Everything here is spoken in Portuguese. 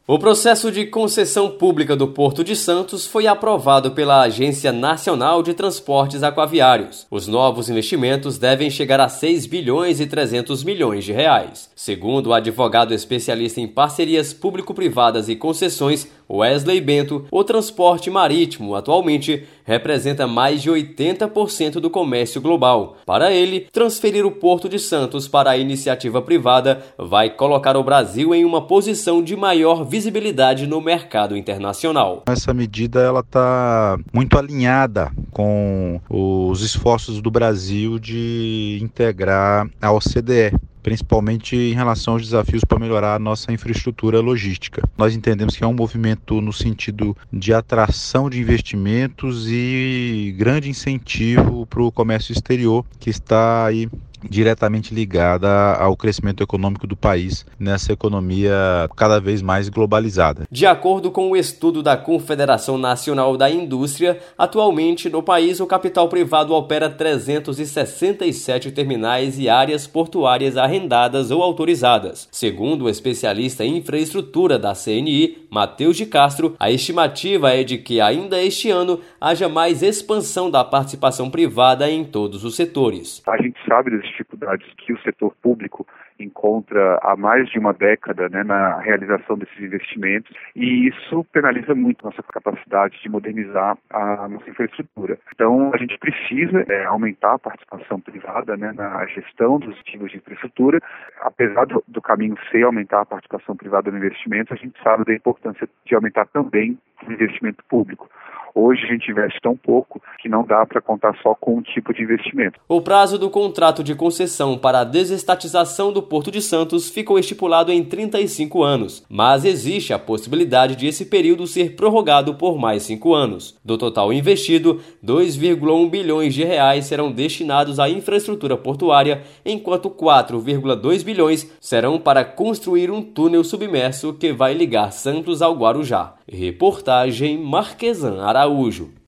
O processo de concessão pública do Porto de Santos foi aprovado pela Agência Nacional de Transportes Aquaviários. Os novos investimentos devem chegar a 6 bilhões e 300 milhões de reais. Segundo o advogado especialista em parcerias público-privadas e concessões, Wesley Bento, o transporte marítimo atualmente representa mais de 80% do comércio global. Para ele, transferir o Porto de Santos para a iniciativa privada vai colocar o Brasil em uma posição de maior visibilidade no mercado internacional. Essa medida ela está muito alinhada com os esforços do Brasil de integrar a OCDE, principalmente em relação aos desafios para melhorar a nossa infraestrutura logística. Nós entendemos que é um movimento no sentido de atração de investimentos e grande incentivo para o comércio exterior, que está aí diretamente ligada ao crescimento econômico do país nessa economia cada vez mais globalizada. De acordo com o estudo da Confederação Nacional da Indústria, atualmente no país o capital privado opera 367 terminais e áreas portuárias arrendadas ou autorizadas. Segundo o especialista em infraestrutura da CNI, Matheus de Castro, a estimativa é de que ainda este ano haja mais expansão da participação privada em todos os setores. A gente sabe das dificuldades que o setor público encontra há mais de uma década, na realização desses investimentos, e isso penaliza muito nossa capacidade de modernizar a nossa infraestrutura. Então, a gente precisa aumentar a participação privada na gestão dos ativos de infraestrutura. Apesar do caminho ser aumentar a participação privada no investimento, a gente sabe da importância de aumentar também o investimento público. Hoje a gente investe tão pouco que não dá para contar só com um tipo de investimento. O prazo do contrato de concessão para a desestatização do Porto de Santos ficou estipulado em 35 anos, mas existe a possibilidade de esse período ser prorrogado por mais 5 anos. Do total investido, 2,1 bilhões de reais serão destinados à infraestrutura portuária, enquanto 4,2 bilhões serão para construir um túnel submerso que vai ligar Santos ao Guarujá. Reportagem Marquesan Araújo.